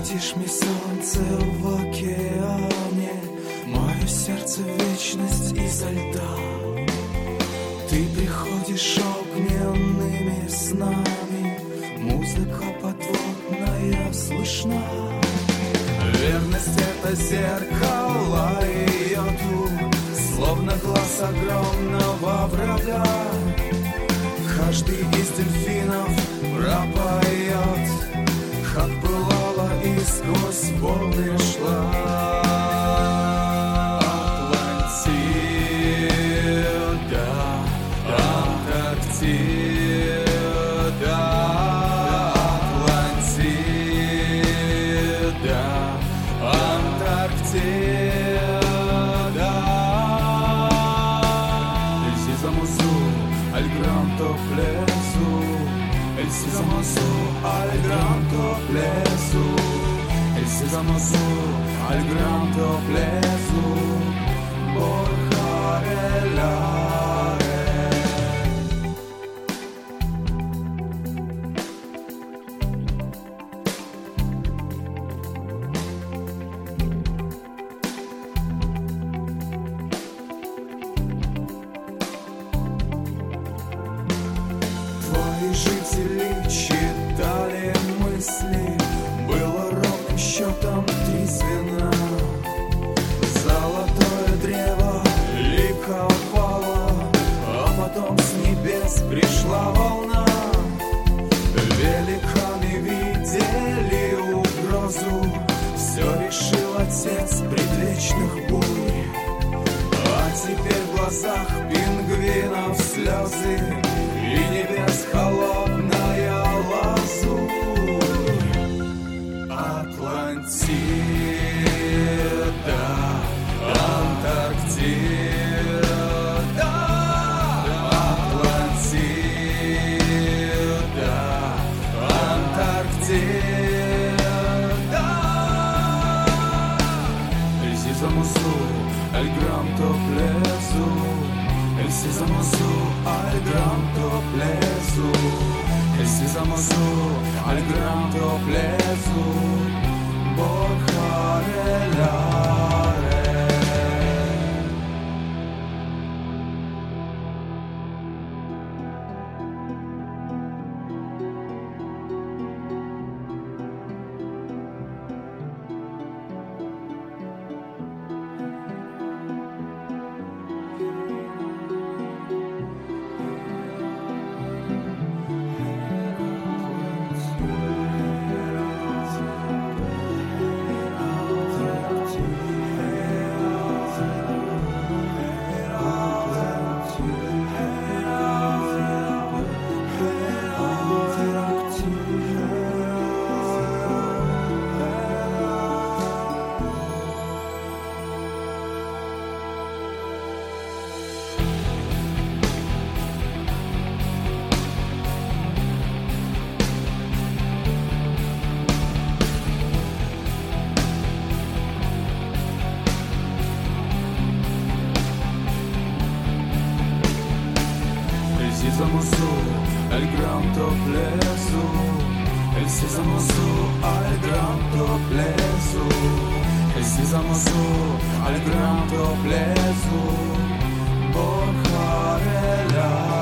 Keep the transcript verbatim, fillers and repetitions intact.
светишь мне солнце в океане, мое сердце вечность изо льда. Ты приходишь огненными снами, музыка подводная слышна. Верность — это зеркало ее дух, словно глаз огромного врага. Каждый из дельфинов пропоет, как пылала и сквозь волны шла. El sésamo azul al gran toplezu, el sésamo azul al gran toplezu, Borjarelare. Жители читали мысли, было ровным счетом три звена. Золотое древо ликовало, а потом с небес пришла волна. Великаны видели угрозу, все решил отец предвечных бурь. А теперь в глазах пингвинов слезы и небес холодная лазурь. Атлантида, Антарктида, Атлантида, Антарктида. El sésamo azul, el gran toplezu, el sésamo azul al gran toplezu, el sésamo azul al gran toplezu, Borjarelare. El sésamo azul, el gran toplezu, el sésamo azul al gran toplezu, el sésamo azul al gran toplezu, Borjarelare.